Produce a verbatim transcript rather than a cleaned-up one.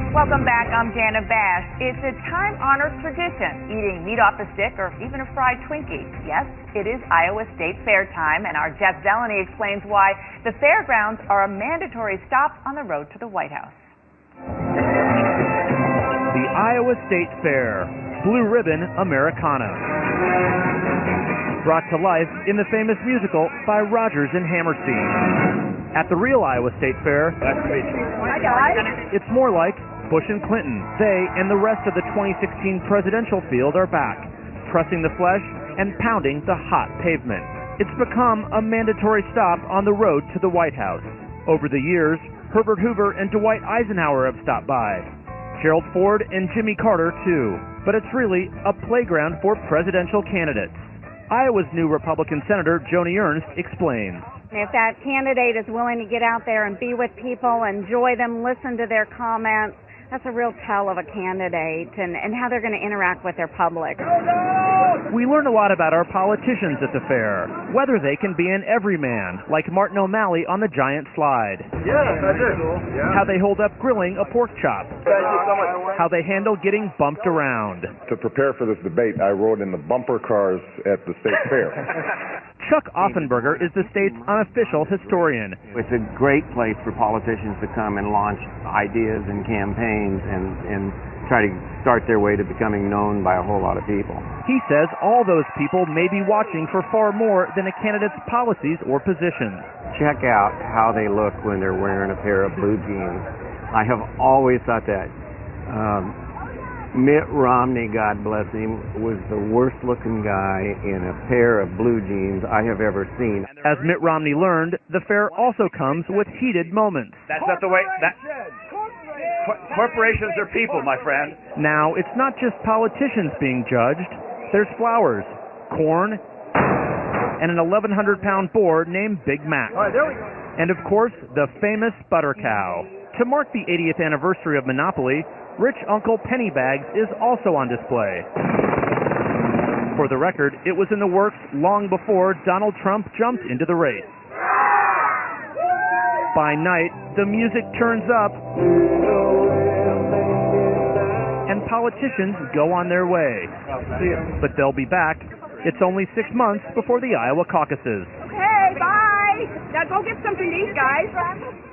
Welcome back. I'm Jana Bash. It's a time-honored tradition, eating meat off a stick or even a fried Twinkie. Yes, it is Iowa State Fair time, and our Jeff Zeleny explains why the fairgrounds are a mandatory stop on the road to the White House. The Iowa State Fair, Blue Ribbon Americana. Brought to life in the famous musical by Rodgers and Hammerstein. At the real Iowa State Fair, Hi, guys. it's more like Bush and Clinton. They and the rest of the twenty sixteen presidential field are back, pressing the flesh and pounding the hot pavement. It's become a mandatory stop on the road to the White House. Over the years, Herbert Hoover and Dwight Eisenhower have stopped by. Gerald Ford and Jimmy Carter, too. But it's really a playground for presidential candidates. Iowa's new Republican Senator Joni Ernst explains. If that candidate is willing to get out there and be with people, enjoy them, listen to their comments, that's a real tell of a candidate and, and how they're going to interact with their public. We learn a lot about our politicians at the fair, whether they can be an everyman, like Martin O'Malley on the giant slide. Yes, I did. Yeah. How they hold up grilling a pork chop. Thank you so much. How they handle getting bumped around. To prepare for this debate, I rode in the bumper cars at the state fair. Chuck Offenberger is the state's unofficial historian. It's a great place for politicians to come and launch ideas and campaigns and, and try to start their way to becoming known by a whole lot of people. He says all those people may be watching for far more than a candidate's policies or positions. Check out how they look when they're wearing a pair of blue jeans. I have always thought that. Um, Mitt Romney, God bless him, was the worst-looking guy in a pair of blue jeans I have ever seen. As Mitt Romney learned, the fair also comes with heated moments. That's not the way. That co- corporations are people, my friend. Now, it's not just politicians being judged. There's flowers, corn, and an eleven hundred pound boar named Big Mac. All right, there we go. And, of course, the famous butter cow. To mark the eightieth anniversary of Monopoly, Rich Uncle Pennybags is also on display. For the record, it was in the works long before Donald Trump jumped into the race. By night, the music turns up, and politicians go on their way. But they'll be back. It's only six months before the Iowa caucuses. Hey, bye. Now go get something to eat, guys.